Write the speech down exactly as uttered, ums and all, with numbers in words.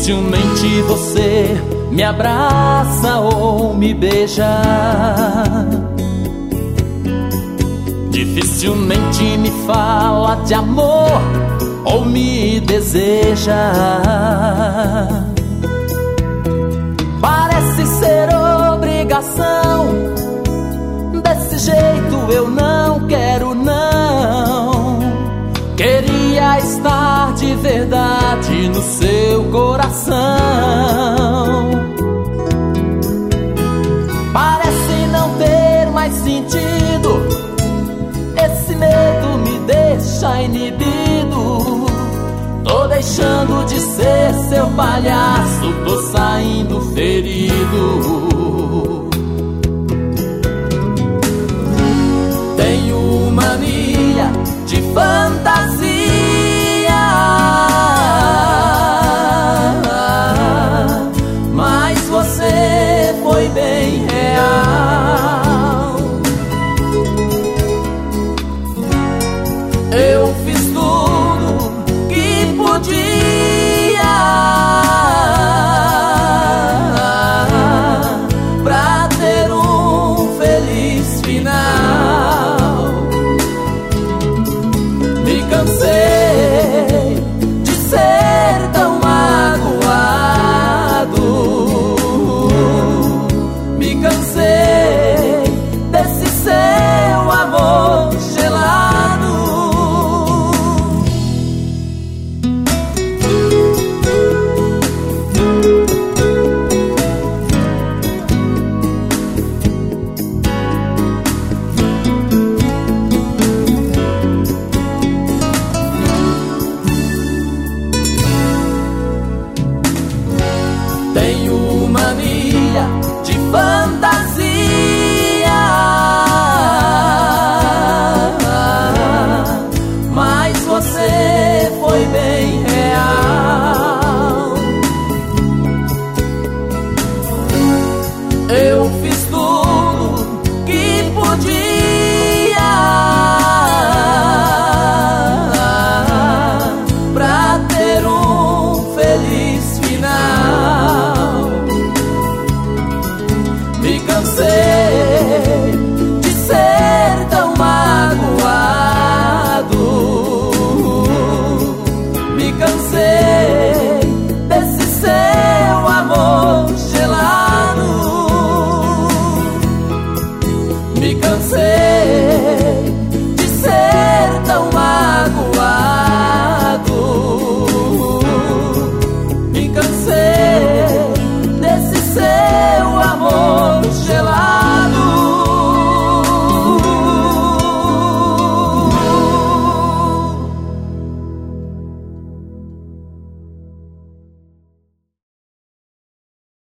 Dificilmente você me abraça ou me beija. Dificilmente me fala de amor ou me deseja. Parece ser obrigação, desse jeito eu não quero não. Queria estar de verdade no seu coração. Parece não ter mais sentido, esse medo me deixa inibido. Tô deixando de ser seu palhaço, tô saindo ferido. Tenho mania de fantasia, mas você foi bem real. Eu fiz tudo que podia pra ter um feliz final. Me cansei de ser tão magoado. Me cansei desse seu amor gelado. Tenho mania de fantasia, mas você foi bem real. Eu fiz tudo que podia pra ter um feliz final. Me cansei de ser tão magoado. Me cansei desse seu amor gelado. Me cansei